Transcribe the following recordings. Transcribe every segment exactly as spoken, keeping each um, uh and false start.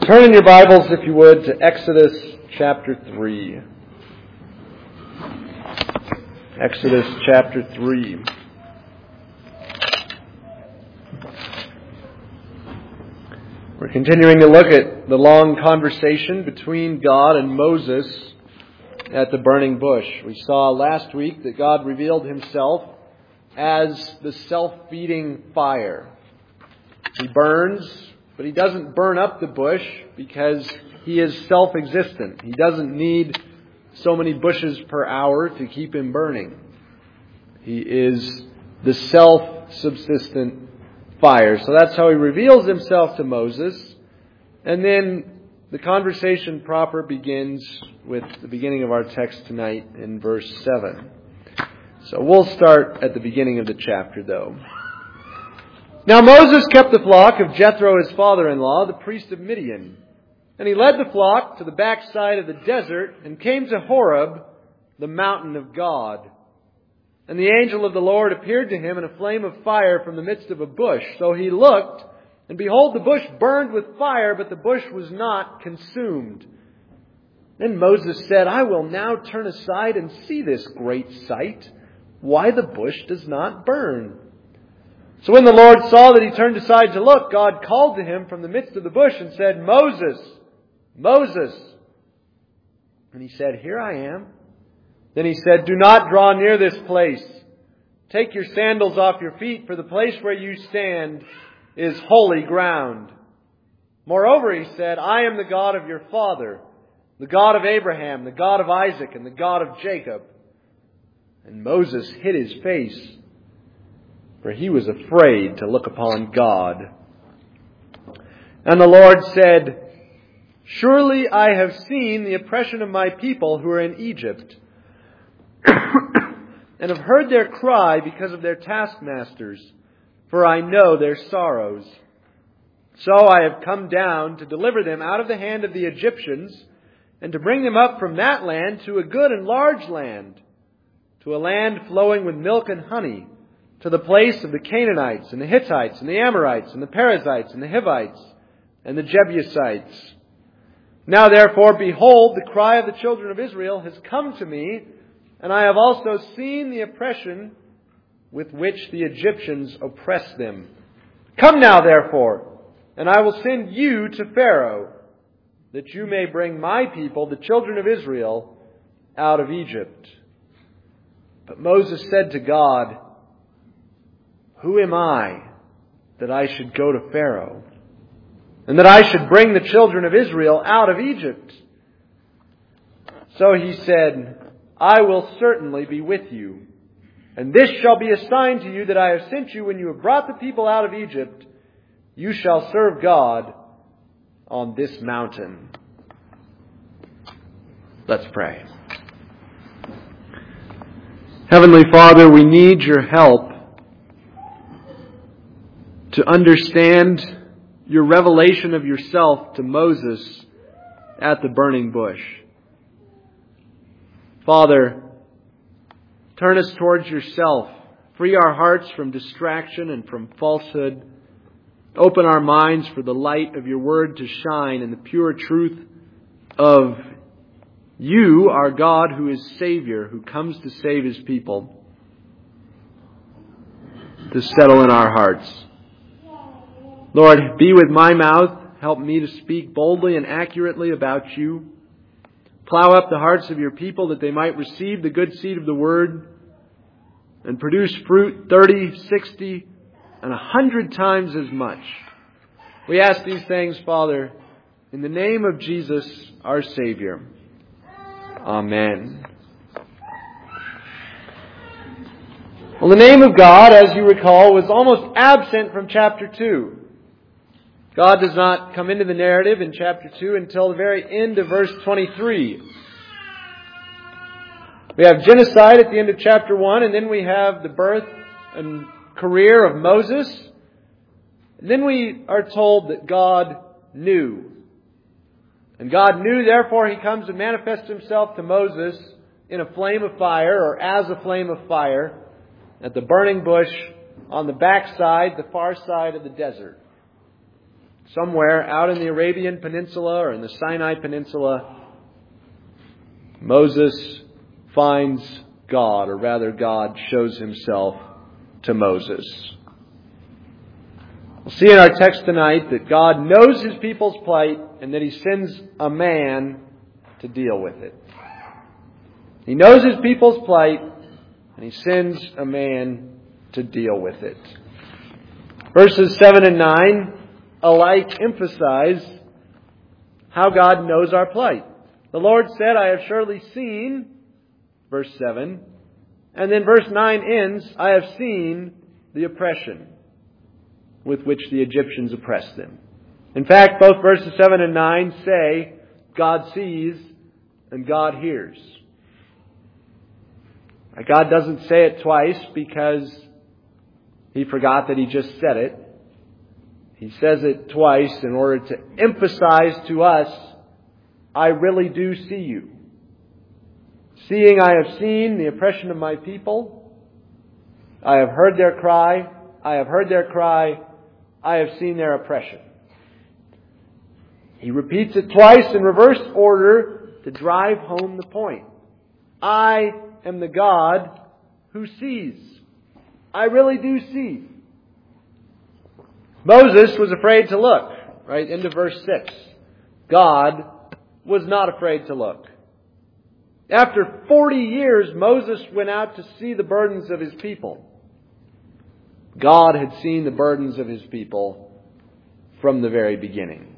Turn in your Bibles, if you would, to Exodus chapter three. Exodus chapter three. We're continuing to look at the long conversation between God and Moses at the burning bush. We saw last week that God revealed Himself as the self-feeding fire. He burns, but He doesn't burn up the bush because He is self-existent. He doesn't need so many bushes per hour to keep Him burning. He is the self-subsistent fire. So that's how He reveals Himself to Moses. And then the conversation proper begins with the beginning of our text tonight in verse seven. So we'll start at the beginning of the chapter, though. Now Moses kept the flock of Jethro, his father-in-law, the priest of Midian. And he led the flock to the backside of the desert and came to Horeb, the mountain of God. And the angel of the Lord appeared to him in a flame of fire from the midst of a bush. So he looked, and behold, the bush burned with fire, but the bush was not consumed. Then Moses said, I will now turn aside and see this great sight, why the bush does not burn. So when the Lord saw that he turned aside to look, God called to him from the midst of the bush and said, Moses, Moses. And he said, Here I am. Then he said, Do not draw near this place. Take your sandals off your feet, for the place where you stand is holy ground. Moreover, he said, I am the God of your father, the God of Abraham, the God of Isaac, and the God of Jacob. And Moses hid his face, for he was afraid to look upon God. And the Lord said, Surely I have seen the oppression of my people who are in Egypt, and have heard their cry because of their taskmasters, for I know their sorrows. So I have come down to deliver them out of the hand of the Egyptians, and to bring them up from that land to a good and large land, to a land flowing with milk and honey, to the place of the Canaanites, and the Hittites, and the Amorites, and the Perizzites, and the Hivites, and the Jebusites. Now therefore, behold, the cry of the children of Israel has come to me, and I have also seen the oppression with which the Egyptians oppress them. Come now therefore, and I will send you to Pharaoh, that you may bring my people, the children of Israel, out of Egypt. But Moses said to God, Who am I that I should go to Pharaoh, and that I should bring the children of Israel out of Egypt? So he said, I will certainly be with you, and this shall be a sign to you that I have sent you when you have brought the people out of Egypt. You shall serve God on this mountain. Let's pray. Heavenly Father, we need your help to understand your revelation of yourself to Moses at the burning bush. Father, turn us towards yourself. Free our hearts from distraction and from falsehood. Open our minds for the light of your word to shine and the pure truth of you, our God, who is Savior, who comes to save His people, to settle in our hearts. Lord, be with my mouth. Help me to speak boldly and accurately about you. Plow up the hearts of your people that they might receive the good seed of the word and produce fruit thirty, sixty, and a hundred times as much. We ask these things, Father, in the name of Jesus, our Savior. Amen. Well, the name of God, as you recall, was almost absent from chapter two. God does not come into the narrative in chapter two until the very end of verse twenty-three. We have genocide at the end of chapter one, and then we have the birth and career of Moses. And then we are told that God knew. And God knew, therefore He comes and manifests Himself to Moses in a flame of fire, or as a flame of fire, at the burning bush on the backside, the far side of the desert. somewhere out in the Arabian Peninsula or in the Sinai Peninsula, Moses finds God, or rather God shows himself to Moses. We'll see in our text tonight that God knows his people's plight and that he sends a man to deal with it. He knows his people's plight and he sends a man to deal with it. Verses seven and nine alike emphasize how God knows our plight. The Lord said, I have surely seen, verse seven, and then verse nine ends, I have seen the oppression with which the Egyptians oppressed them. In fact, both verses seven and nine say, God sees and God hears. God doesn't say it twice because he forgot that he just said it. He says it twice in order to emphasize to us, I really do see you. Seeing I have seen the oppression of my people. I have heard their cry. I have heard their cry. I have seen their oppression. He repeats it twice in reverse order to drive home the point. I am the God who sees. I really do see. Moses was afraid to look. Right? Into verse six. God was not afraid to look. After forty years, Moses went out to see the burdens of his people. God had seen the burdens of his people from the very beginning.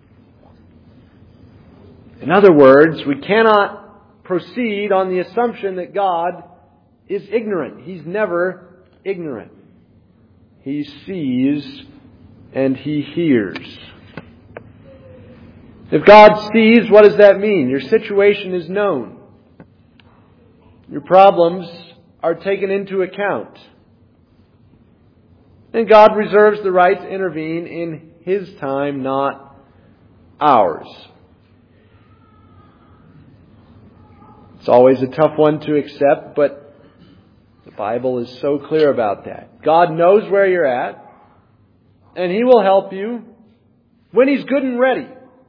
In other words, we cannot proceed on the assumption that God is ignorant. He's never ignorant. He sees and he hears. If God sees, what does that mean? Your situation is known. Your problems are taken into account. And God reserves the right to intervene in his time, not ours. It's always a tough one to accept, but the Bible is so clear about that. God knows where you're at, and he will help you when he's good and ready.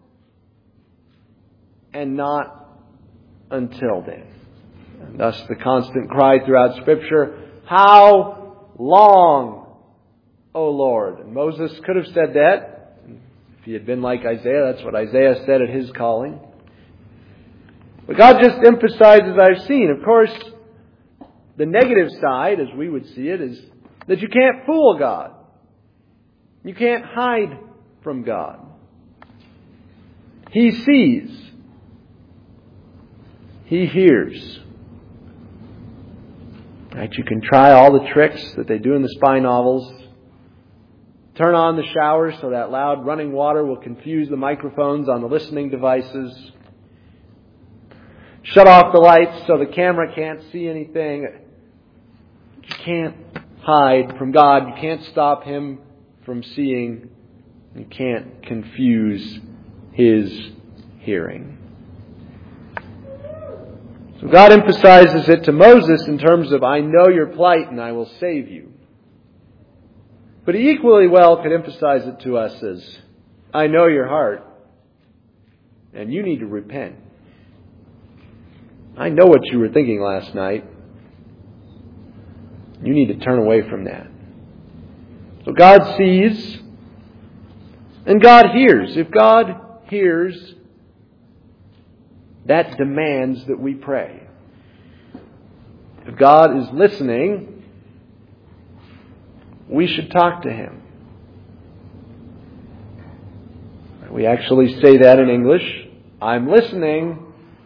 And not until then. And thus the constant cry throughout Scripture, how long, O Lord? And Moses could have said that. If he had been like Isaiah, that's what Isaiah said at his calling. But God just emphasizes, I've seen. Of course, the negative side, as we would see it, is that you can't fool God. You can't hide from God. He sees. He hears. Right? You can try all the tricks that they do in the spy novels. Turn on the shower so that loud running water will confuse the microphones on the listening devices. Shut off the lights so the camera can't see anything. You can't hide from God. You can't stop him from seeing. You can't confuse his hearing. So God emphasizes it to Moses in terms of, I know your plight and I will save you. But he equally well could emphasize it to us as, I know your heart and you need to repent. I know what you were thinking last night. You need to turn away from that. So God sees and God hears. If God hears, that demands that we pray. If God is listening, we should talk to him. We actually say that in English. I'm listening.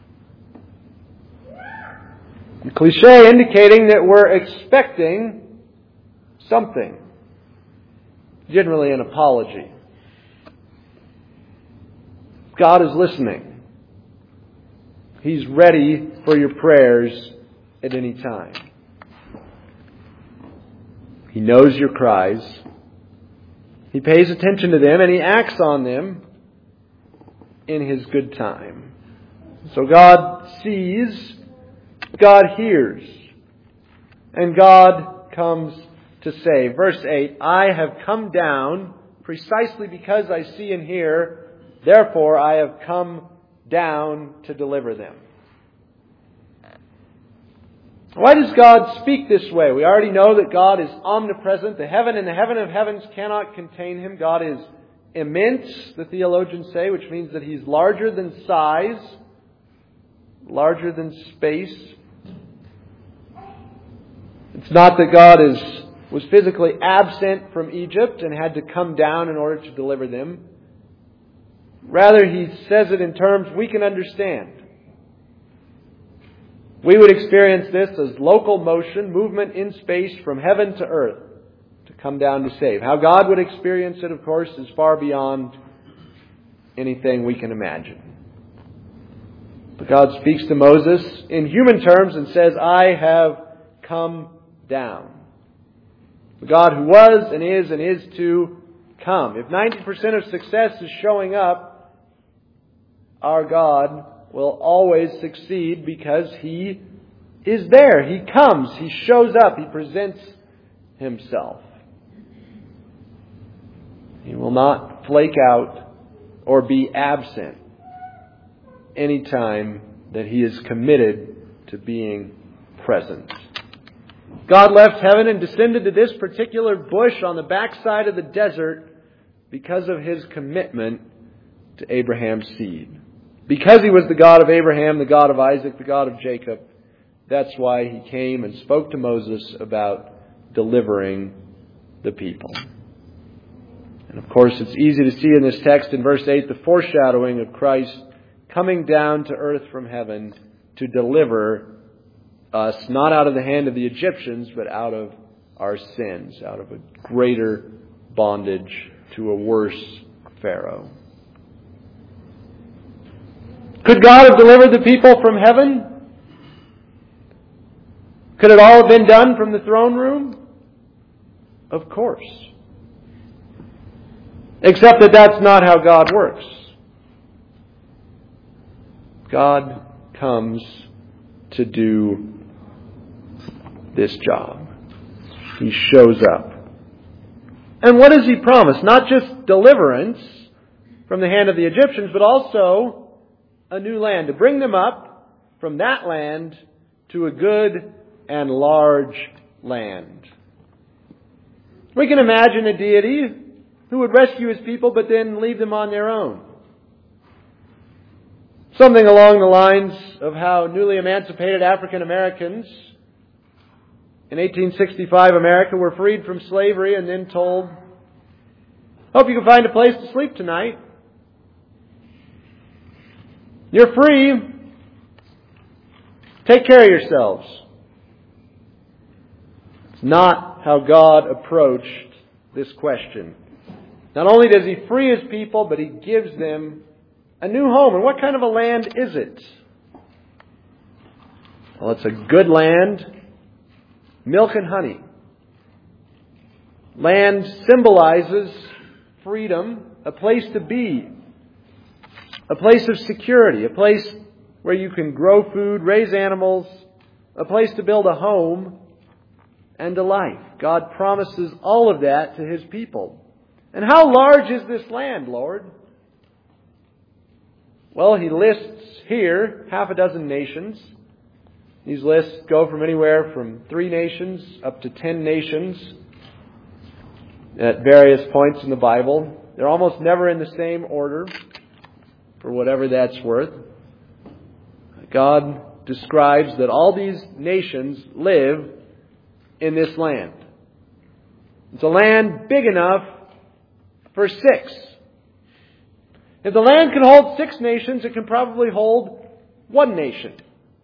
The cliche indicating that we're expecting something. Generally an apology. God is listening. He's ready for your prayers at any time. He knows your cries. He pays attention to them and he acts on them in his good time. So God sees, God hears, and God comes to save. Verse eight, I have come down precisely because I see and hear, therefore I have come down to deliver them. Why does God speak this way? We already know that God is omnipresent. The heaven and the heaven of heavens cannot contain Him. God is immense, the theologians say, which means that He's larger than size, larger than space. It's not that God is was physically absent from Egypt and had to come down in order to deliver them. Rather, He says it in terms we can understand. We would experience this as local motion, movement in space from heaven to earth to come down to save. How God would experience it, of course, is far beyond anything we can imagine. But God speaks to Moses in human terms and says, I have come down. The God who was and is and is to come. If ninety percent of success is showing up, our God will always succeed because He is there. He comes. He shows up. He presents Himself. He will not flake out or be absent any time that He is committed to being present. God left heaven and descended to this particular bush on the backside of the desert because of His commitment to Abraham's seed. Because He was the God of Abraham, the God of Isaac, the God of Jacob, that's why He came and spoke to Moses about delivering the people. And of course, it's easy to see in this text in verse eight the foreshadowing of Christ coming down to earth from heaven to deliver us, not out of the hand of the Egyptians, but out of our sins, out of a greater bondage to a worse Pharaoh. Could God have delivered the people from heaven? Could it all have been done from the throne room? Of course. Except that that's not how God works. God comes to do this job. He shows up. And what does He promise? Not just deliverance from the hand of the Egyptians, but also a new land, to bring them up from that land to a good and large land. We can imagine a deity who would rescue His people but then leave them on their own. Something along the lines of how newly emancipated African Americans in eighteen sixty-five America were freed from slavery and then told, hope you can find a place to sleep tonight. You're free. Take care of yourselves. It's not how God approached this question. Not only does He free His people, but He gives them a new home. And what kind of a land is it? Well, it's a good land, milk and honey. Land symbolizes freedom, a place to be, a place of security, a place where you can grow food, raise animals, a place to build a home and a life. God promises all of that to His people. And how large is this land, Lord? Well, He lists here half a dozen nations. These lists go from anywhere from three nations up to ten nations at various points in the Bible. They're almost never in the same order, for whatever that's worth. God describes that all these nations live in this land. It's a land big enough for six. If the land can hold six nations, it can probably hold one nation.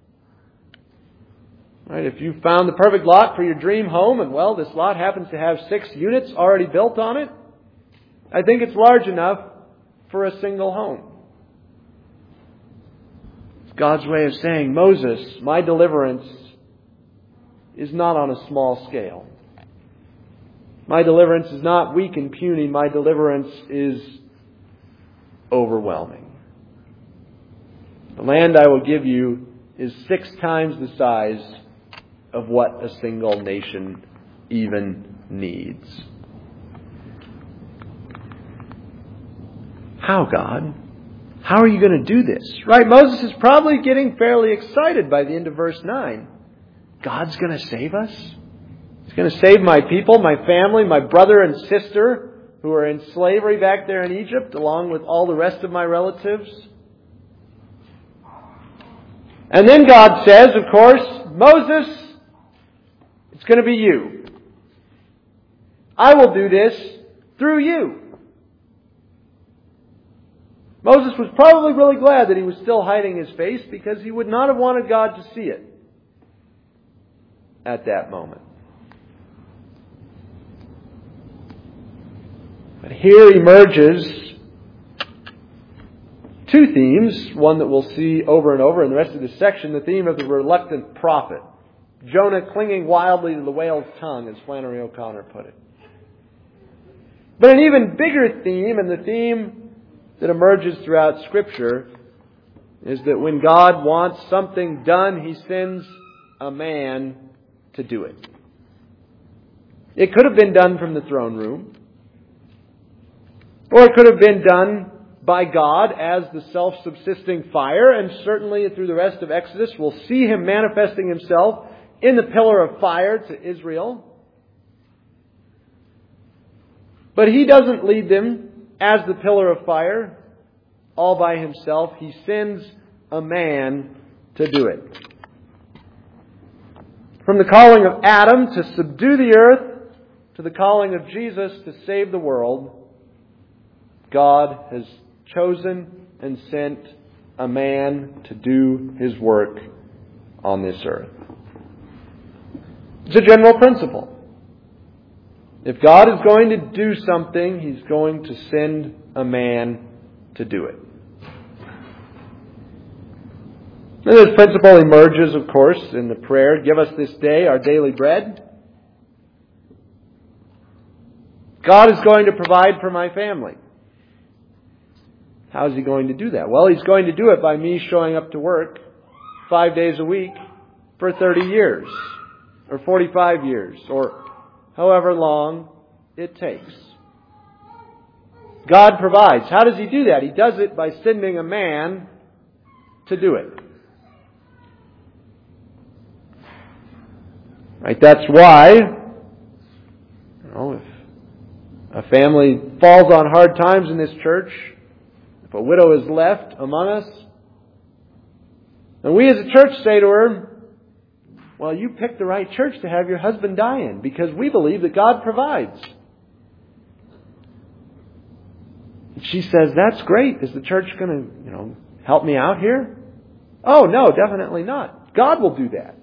Right? If you found the perfect lot for your dream home, and well, this lot happens to have six units already built on it, I think it's large enough for a single home. It's God's way of saying, Moses, my deliverance is not on a small scale. My deliverance is not weak and puny. My deliverance is overwhelming. The land I will give you is six times the size of what a single nation even needs. How, God? How are you going to do this? Right? Moses is probably getting fairly excited by the end of verse nine. God's going to save us? He's going to save my people, my family, my brother and sister who are in slavery back there in Egypt, along with all the rest of my relatives. And then God says, of course, Moses, it's going to be you. I will do this through you. Moses was probably really glad that he was still hiding his face, because he would not have wanted God to see it at that moment. But here emerges two themes, one that we'll see over and over in the rest of this section, the theme of the reluctant prophet. Jonah clinging wildly to the whale's tongue, as Flannery O'Connor put it. But an even bigger theme, and the theme that emerges throughout Scripture, is that when God wants something done, He sends a man to do it. It could have been done from the throne room, or it could have been done by God as the self-subsisting fire, and certainly through the rest of Exodus we'll see Him manifesting Himself in the pillar of fire to Israel. But He doesn't lead them as the pillar of fire all by Himself. He sends a man to do it. From the calling of Adam to subdue the earth to the calling of Jesus to save the world, God has chosen and sent a man to do His work on this earth. It's a general principle. If God is going to do something, He's going to send a man to do it. And this principle emerges, of course, in the prayer, "Give us this day our daily bread." God is going to provide for my family. How is He going to do that? Well, He's going to do it by me showing up to work five days a week for thirty years, or forty-five years, or however long it takes. God provides. How does He do that? He does it by sending a man to do it. Right? That's why, you know, if a family falls on hard times in this church, if a widow is left among us, and we as a church say to her, "Well, you picked the right church to have your husband die in, because we believe that God provides." And she says, "That's great. Is the church going to, you know, help me out here?" "Oh, no, definitely not. God will do that."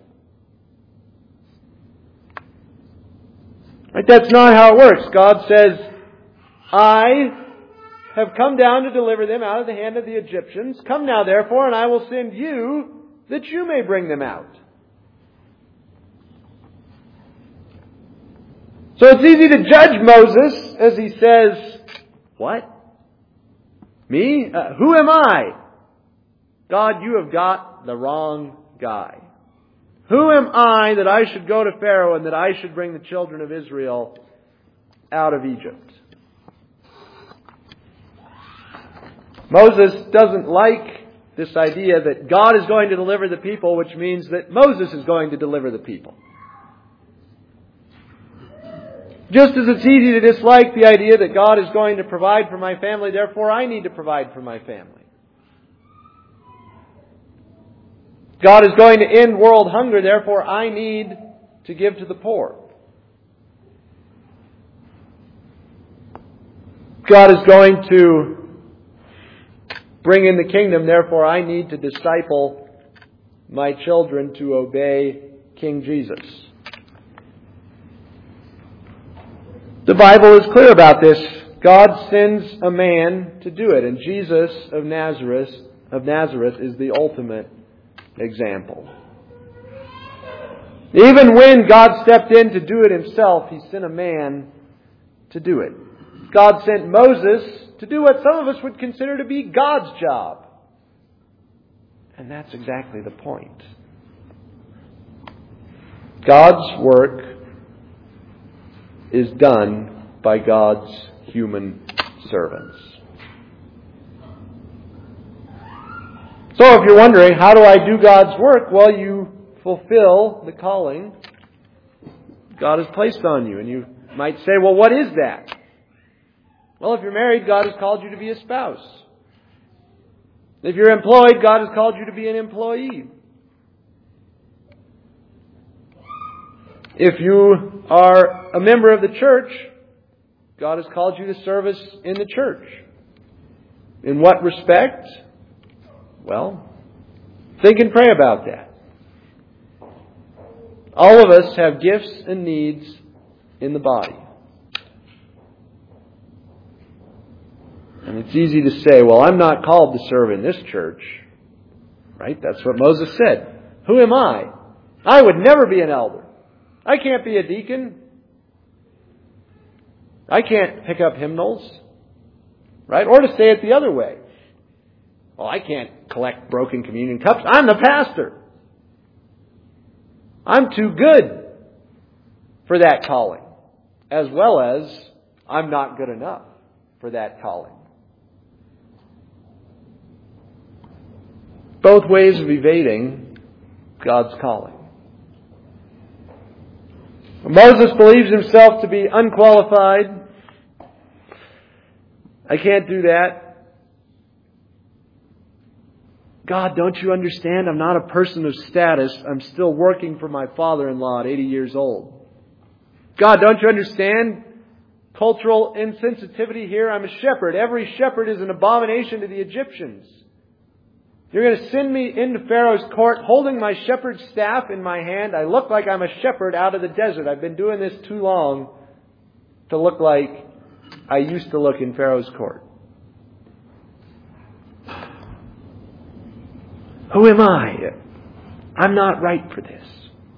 Right? That's not how it works. God says, "I have come down to deliver them out of the hand of the Egyptians. Come now, therefore, and I will send you that you may bring them out." So it's easy to judge Moses as he says, "What? Me? Uh, who am I?" "God, you have got the wrong guy. Who am I that I should go to Pharaoh and that I should bring the children of Israel out of Egypt?" Moses doesn't like this idea that God is going to deliver the people, which means that Moses is going to deliver the people. Just as it's easy to dislike the idea that God is going to provide for my family, therefore I need to provide for my family. God is going to end world hunger, therefore I need to give to the poor. God is going to bring in the kingdom, therefore I need to disciple my children to obey King Jesus. The Bible is clear about this. God sends a man to do it, and Jesus of Nazareth, of Nazareth is the ultimate example. Even when God stepped in to do it Himself, He sent a man to do it. God sent Moses to do what some of us would consider to be God's job. And that's exactly the point. God's work is done by God's human servants. So if you're wondering, how do I do God's work? Well, you fulfill the calling God has placed on you. And you might say, well, what is that? Well, if you're married, God has called you to be a spouse. If you're employed, God has called you to be an employee. If you are a member of the church, God has called you to service in the church. In what respect? Well, think and pray about that. All of us have gifts and needs in the body. And it's easy to say, well, I'm not called to serve in this church. Right? That's what Moses said. Who am I? I would never be an elder. I can't be a deacon. I can't pick up hymnals. Right? Or to say it the other way. Well, I can't collect broken communion cups. I'm the pastor. I'm too good for that calling. As well as I'm not good enough for that calling. Both ways of evading God's calling. Moses believes himself to be unqualified. I can't do that. God, don't you understand? I'm not a person of status. I'm still working for my father-in-law at eighty years old. God, don't you understand? Cultural insensitivity here. I'm a shepherd. Every shepherd is an abomination to the Egyptians. You're going to send me into Pharaoh's court holding my shepherd's staff in my hand. I look like I'm a shepherd out of the desert. I've been doing this too long to look like I used to look in Pharaoh's court. Who am I? I'm not right for this.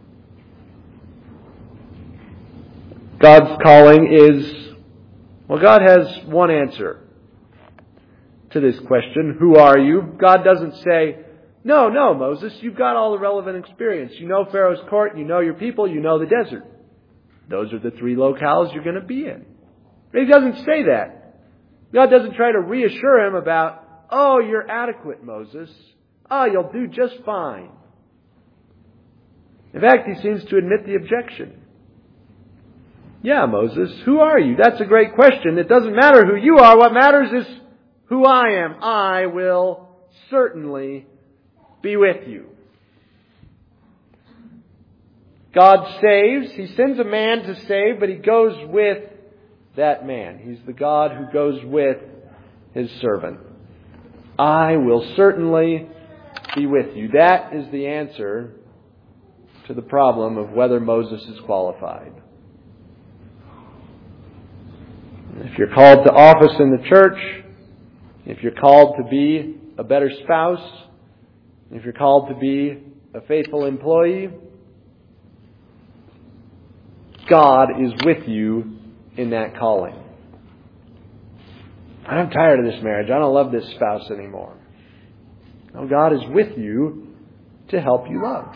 God's calling is, well, God has one answer to this question. Who are you? God doesn't say, no, no, Moses, you've got all the relevant experience. You know Pharaoh's court, you know your people, you know the desert. Those are the three locales you're going to be in. But He doesn't say that. God doesn't try to reassure him about, oh, you're adequate, Moses. Oh, you'll do just fine. In fact, He seems to admit the objection. Yeah, Moses, who are you? That's a great question. It doesn't matter who you are. What matters is who I am. I will certainly be with you. God saves. He sends a man to save, but He goes with that man. He's the God who goes with His servant. I will certainly be with you. That is the answer to the problem of whether Moses is qualified. If you're called to office in the church, if you're called to be a better spouse, if you're called to be a faithful employee, God is with you in that calling. I'm tired of this marriage. I don't love this spouse anymore. No, God is with you to help you love.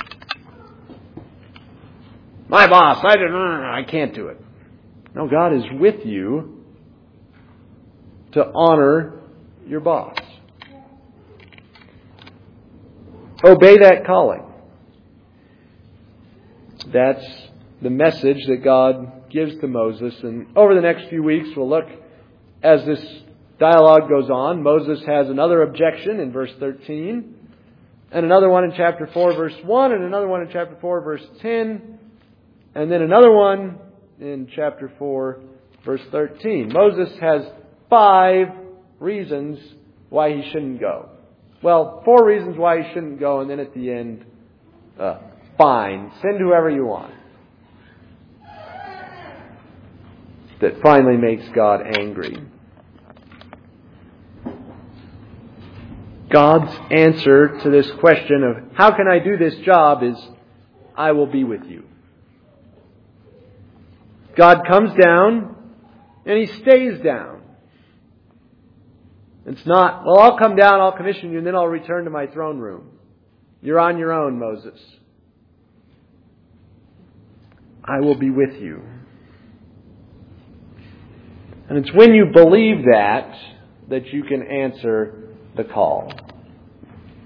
My boss, I don't, I can't do it. No, God is with you to honor your boss. Obey that calling. That's the message that God gives to Moses. And over the next few weeks, we'll look as this dialogue goes on. Moses has another objection in verse thirteen, and another one in chapter four, verse one, and another one in chapter four, verse ten, and then another one in chapter four, verse thirteen. Moses has five reasons why he shouldn't go. Well, four reasons why he shouldn't go, and then at the end, uh, fine, send whoever you want. That finally makes God angry. God's answer to this question of how can I do this job is, I will be with you. God comes down and He stays down. It's not, well, I'll come down, I'll commission you, and then I'll return to my throne room. You're on your own, Moses. I will be with you. And it's when you believe that, that you can answer the call.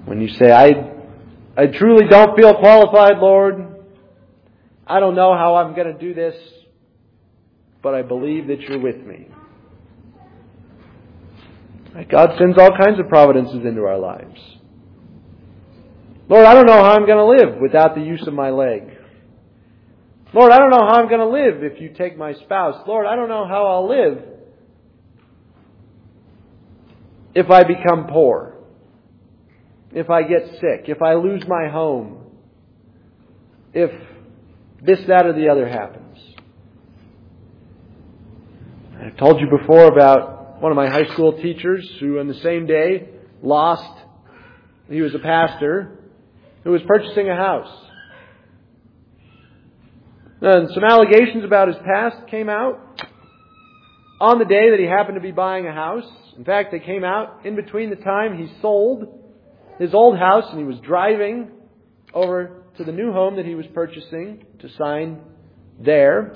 When you say, I, I truly don't feel qualified, Lord. I don't know how I'm going to do this, but I believe that you're with me. God sends all kinds of providences into our lives. Lord, I don't know how I'm going to live without the use of my leg. Lord, I don't know how I'm going to live if you take my spouse. Lord, I don't know how I'll live if I become poor, if I get sick, if I lose my home, if this, that, or the other happens. I've told you before about one of my high school teachers who on the same day lost, he was a pastor, who was purchasing a house. And some allegations about his past came out on the day that he happened to be buying a house. In fact, they came out in between the time he sold his old house and he was driving over to the new home that he was purchasing to sign there.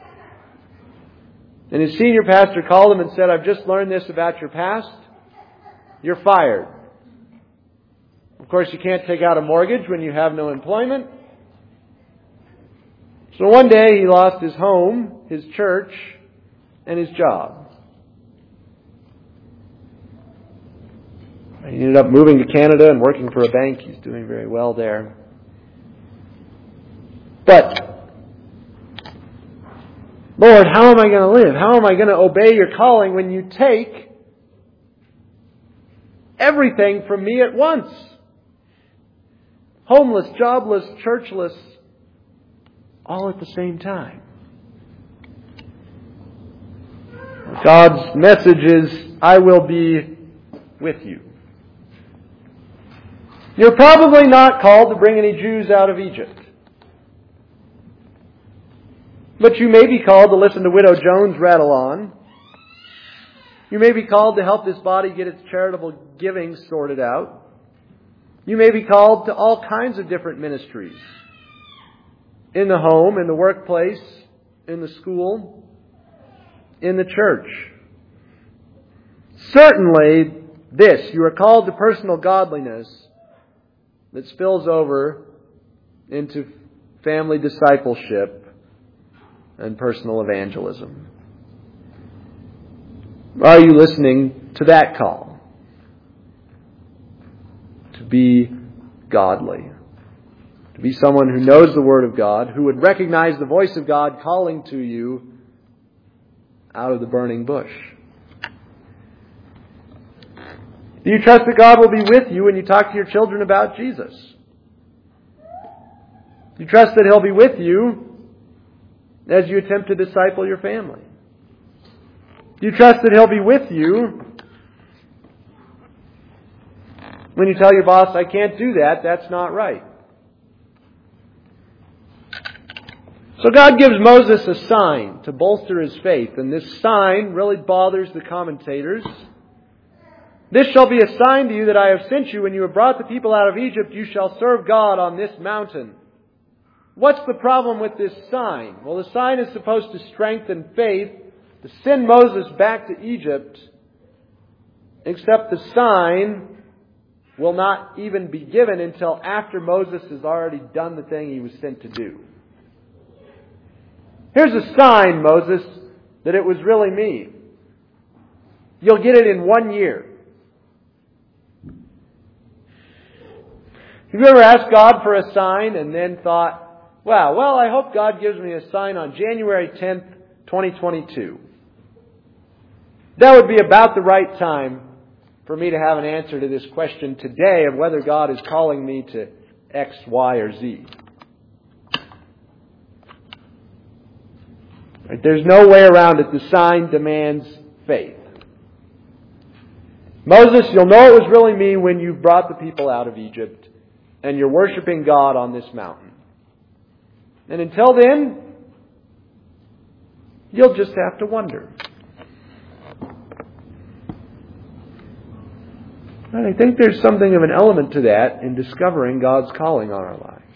And his senior pastor called him and said, I've just learned this about your past. You're fired. Of course, you can't take out a mortgage when you have no employment. So one day he lost his home, his church, and his job. He ended up moving to Canada and working for a bank. He's doing very well there. But, Lord, how am I going to live? How am I going to obey your calling when you take everything from me at once? Homeless, jobless, churchless, all at the same time. God's message is, I will be with you. You're probably not called to bring any Jews out of Egypt. But you may be called to listen to Widow Jones rattle on. You may be called to help this body get its charitable giving sorted out. You may be called to all kinds of different ministries. In the home, in the workplace, in the school, in the church. Certainly, this, you are called to personal godliness that spills over into family discipleship and personal evangelism. Are you listening to that call? To be godly. To be someone who knows the Word of God, who would recognize the voice of God calling to you out of the burning bush. Do you trust that God will be with you when you talk to your children about Jesus? Do you trust that He'll be with you as you attempt to disciple your family? Do you trust that He'll be with you when you tell your boss, I can't do that, that's not right? So God gives Moses a sign to bolster his faith, and this sign really bothers the commentators. This shall be a sign to you that I have sent you. When you have brought the people out of Egypt, you shall serve God on this mountain. What's the problem with this sign? Well, the sign is supposed to strengthen faith, to send Moses back to Egypt, except the sign will not even be given until after Moses has already done the thing he was sent to do. Here's a sign, Moses, that it was really me. You'll get it in one year. Have you ever asked God for a sign and then thought, wow, well, I hope God gives me a sign on January tenth, twenty twenty-two. That would be about the right time for me to have an answer to this question today of whether God is calling me to X, Y, or Z. Right? There's no way around it. The sign demands faith. Moses, you'll know it was really me when you brought the people out of Egypt and you're worshiping God on this mountain. And until then, you'll just have to wonder. And I think there's something of an element to that in discovering God's calling on our lives.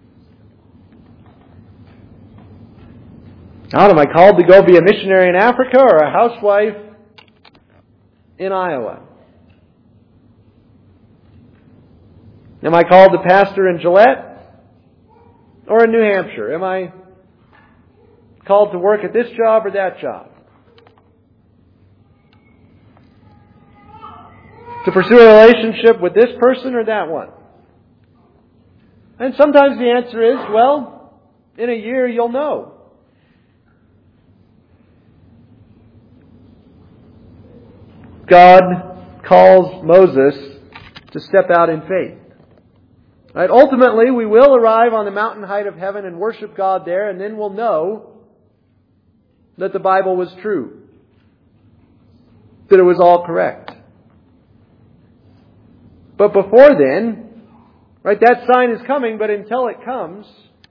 How am I called to go be a missionary in Africa or a housewife in Iowa? Am I called to pastor in Gillette or in New Hampshire? Am I called to work at this job or that job? To pursue a relationship with this person or that one? And sometimes the answer is, well, in a year you'll know. God calls Moses to step out in faith. Right? Ultimately, we will arrive on the mountain height of heaven and worship God there, and then we'll know that the Bible was true, that it was all correct. But before then, right, that sign is coming, but until it comes,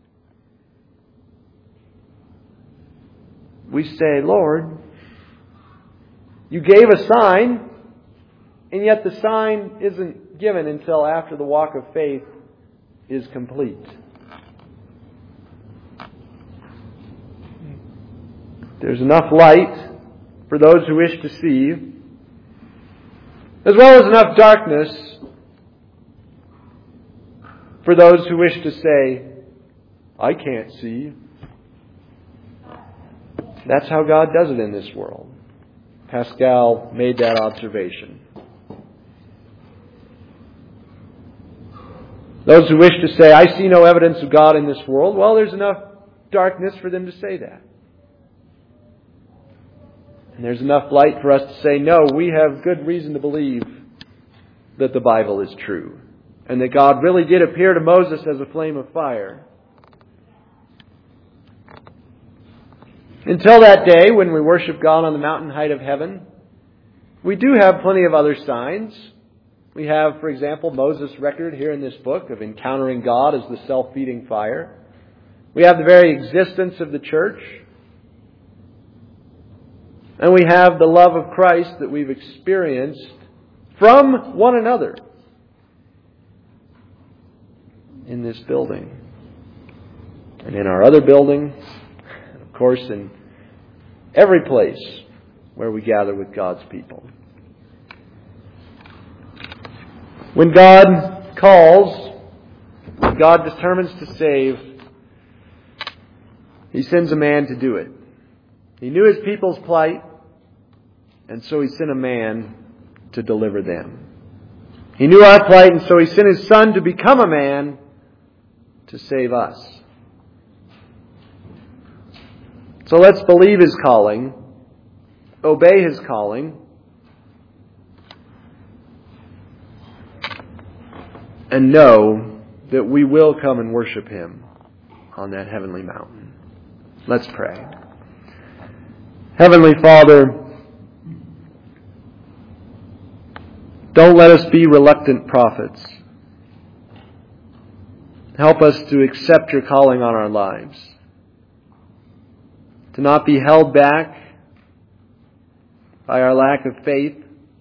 we say, Lord, you gave a sign, and yet the sign isn't given until after the walk of faith is complete. There's enough light for those who wish to see, as well as enough darkness for those who wish to say, I can't see. That's how God does it in this world. Pascal made that observation. Those who wish to say, I see no evidence of God in this world, well, there's enough darkness for them to say that. And there's enough light for us to say, no, we have good reason to believe that the Bible is true, and that God really did appear to Moses as a flame of fire. Until that day when we worship God on the mountain height of heaven, we do have plenty of other signs. We have, for example, Moses' record here in this book of encountering God as the self-feeding fire. We have the very existence of the church. And we have the love of Christ that we've experienced from one another in this building. And in our other building, and of course in every place where we gather with God's people. When God calls, when God determines to save, He sends a man to do it. He knew His people's plight, and so He sent a man to deliver them. He knew our plight, and so He sent His Son to become a man to save us. So let's believe His calling, obey His calling, and know that we will come and worship Him on that heavenly mountain. Let's pray. Heavenly Father, don't let us be reluctant prophets. Help us to accept Your calling on our lives, to not be held back by our lack of faith,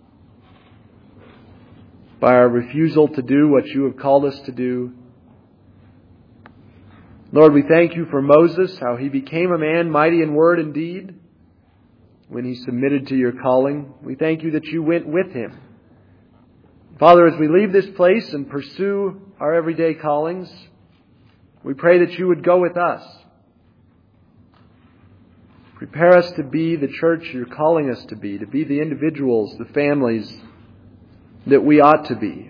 by our refusal to do what You have called us to do. Lord, we thank You for Moses, how he became a man mighty in word and deed when he submitted to Your calling. We thank You that You went with him. Father, as we leave this place and pursue our everyday callings, we pray that You would go with us. Prepare us to be the church You're calling us to be, to be the individuals, the families that we ought to be.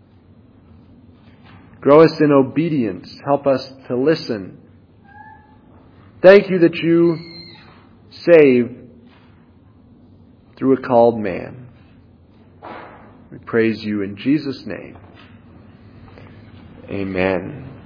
Grow us in obedience. Help us to listen. Thank You that You save through a called man. We praise You in Jesus' name. Amen.